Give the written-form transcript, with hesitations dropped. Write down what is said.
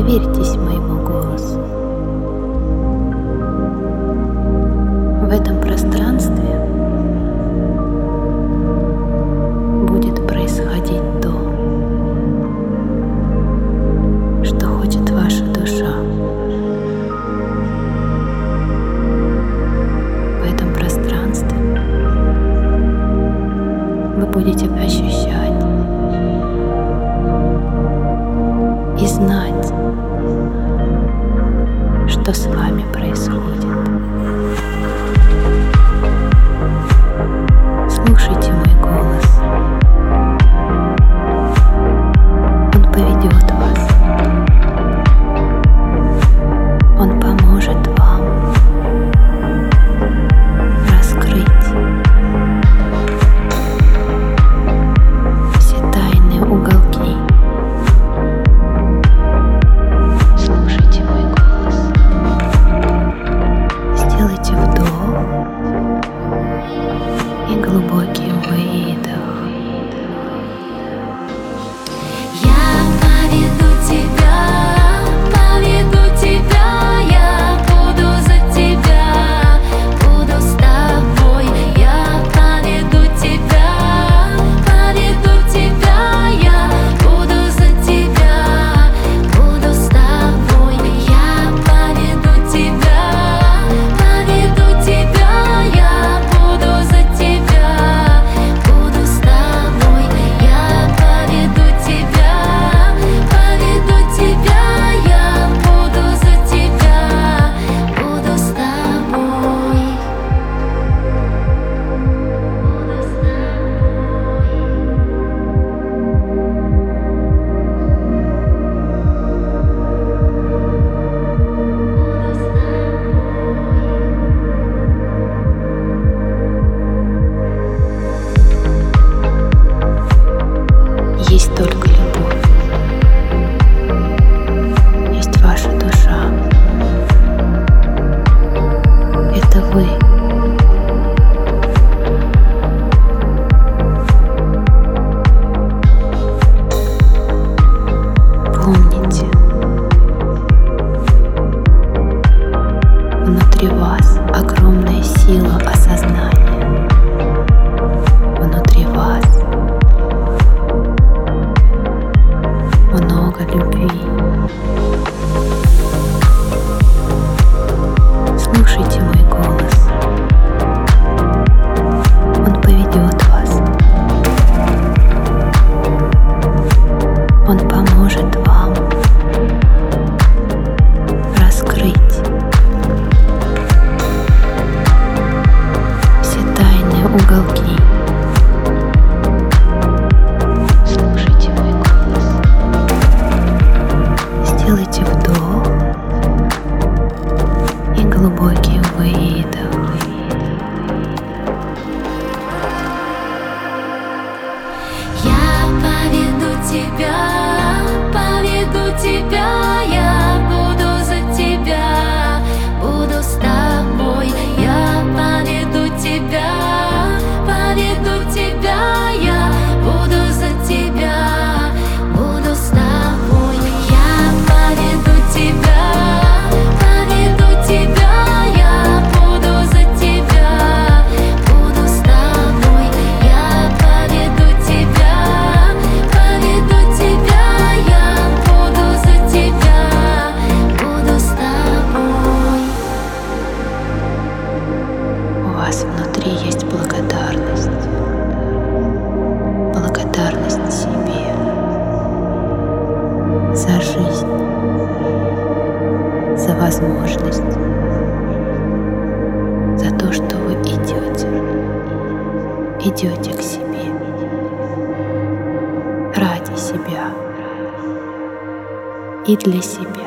Доверьтесь моему голосу. В этом пространстве будет происходить то, что хочет ваша душа. В этом пространстве вы будете ощущать и знать, что с вами происходит. Слушайте мой голос. Он поведет вас. Он поможет вам раскрыть все тайные уголки. Слушайте мой голос. Сделайте вдох и глубокий выдох. Я поведу тебя, я буду за тебя, буду с тобой. Я поведу тебя, я буду за тебя, буду с тобой. Я поведу тебя, я буду за тебя, буду с тобой. Я поведу тебя, я буду за тебя, буду с тобой. Есть только любовь. Есть ваша душа. Это вы. Помните, внутри вас огромная сила осознания. Внутри вас много любви. Слушайте мой голос. Он поведет вас. Он поможет вам раскрыть все тайные уголки. Слушайте мой голос. Сделайте вдох и глубокий выдох. Я поведу тебя, я буду за тебя, буду с тобой. Я поведу тебя, я буду за тебя, буду с тобой. Я поведу тебя, я буду за тебя, буду с тобой. Я поведу тебя, я буду за тебя, буду с тобой. У вас внутри есть благодарность. Благодарность себе за жизнь, за возможность, за то, что вы идете к себе, ради себя и для себя.